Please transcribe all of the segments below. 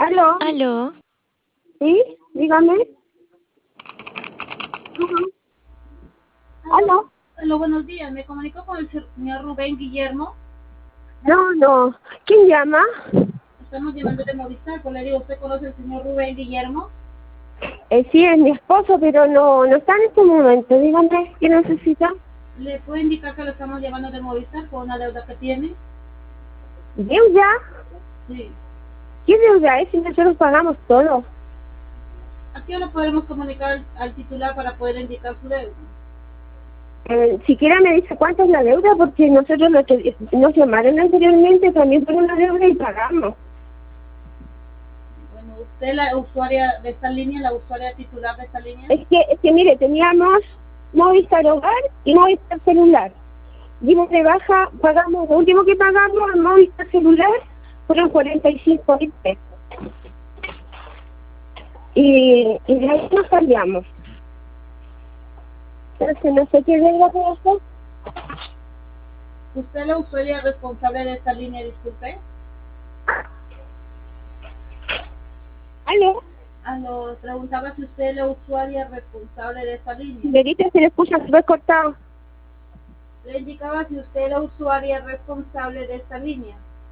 ¿Aló? ¿Aló? ¿Sí? Dígame. ¿Aló? Aló, buenos días. Me comunico con el señor Rubén Guillermo. No. ¿Quién llama? Estamos llamando de Movistar. Pues le digo, ¿usted conoce al señor Rubén Guillermo? Sí, es mi esposo, pero no está en este momento. Dígame, ¿qué necesita? ¿Le puedo indicar que lo estamos llamando de Movistar por una deuda que tiene? ¿Deuda? Sí. ¿Qué deuda es si nosotros pagamos todo? Aquí ahora podemos comunicar al titular para poder indicar su deuda. Siquiera me dice cuánto es la deuda, porque nosotros nos llamaron anteriormente también por una deuda y pagamos. Bueno, usted es la usuaria de esta línea, la usuaria titular de esta línea. Es que mire, teníamos Movistar Hogar y Movistar Celular. Dimos de baja, pagamos, lo último que pagamos en Movistar Celular fueron 45.000 pesos. Y de ahí nos cambiamos. Entonces no sé qué deuda puede hacer. ¿Usted es la usuaria responsable de esta línea, disculpe? ¿Aló? Preguntaba si usted es la usuaria responsable de esta línea. Verita, se le escucha súper cortado. Le indicaba si usted es la usuaria responsable de esta línea.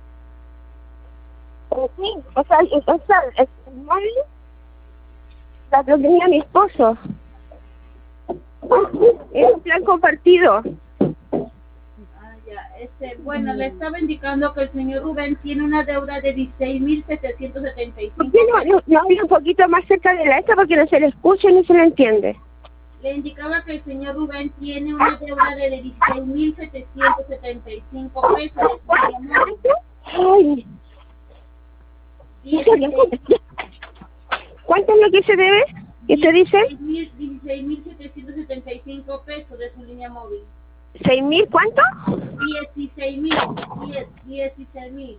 Sí, o sea, el móvil la tenía mi esposo. Es un plan compartido. Bueno, le estaba indicando que el señor Rubén tiene una deuda de 16.775. ¿Por qué no habla un poquito más cerca de la esta porque no se le escucha y no se le entiende? Le indicaba que el señor Rubén tiene una deuda de 16.775 pesos. Ay. ¿Cuánto es lo que se debe? ¿Qué se dice? 16.775 pesos de su línea móvil. ¿6.000 cuánto? 16.000.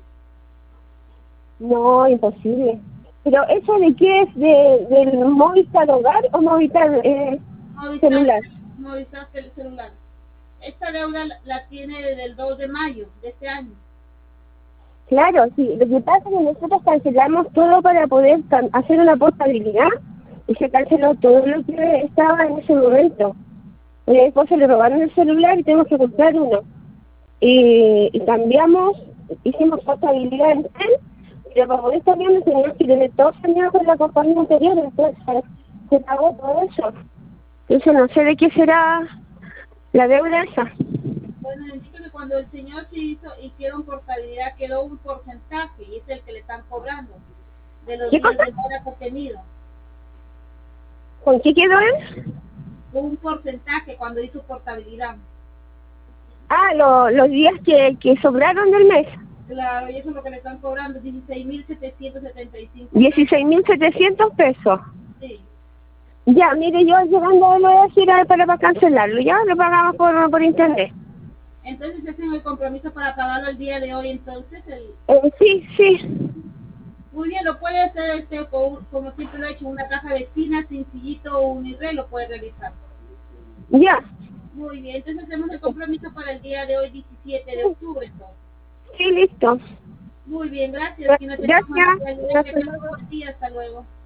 No, imposible. ¿Pero eso de qué es? ¿Del Movistar Hogar o Movistar Celular? Movistar Celular. Esta deuda la tiene desde el 2 de mayo de este año. Claro, sí. Lo que pasa es que nosotros cancelamos todo para poder hacer una portabilidad y se canceló todo lo que estaba en ese momento. Y después se le robaron el celular y tenemos que comprar uno. Y cambiamos, hicimos portabilidad en él, pero para poder cambiar teníamos que tener todo saneado con la compañía anterior, entonces se pagó todo eso. Entonces no sé de qué será la deuda esa. Bueno, indica que cuando el señor se hicieron portabilidad quedó un porcentaje y es el que le están cobrando de los días de mora que ha tenido. ¿Con qué quedó él? Un porcentaje cuando hizo portabilidad. Ah, los días que sobraron del mes. Claro, y eso es lo que le están cobrando, 16.775. 16.700 pesos. Sí. Ya, mire, yo llegando lo voy a decir para cancelarlo, ya lo pagamos por internet. Entonces, ¿hacen el compromiso para pagarlo el día de hoy, entonces? Sí. Muy bien, lo puede hacer como siempre lo he hecho, una caja vecina, sencillito o un IRE, lo puede realizar. Ya. Muy bien, entonces hacemos el compromiso para el día de hoy, 17 de octubre, entonces. Sí, listo. Muy bien, gracias. Gracias. Hasta luego.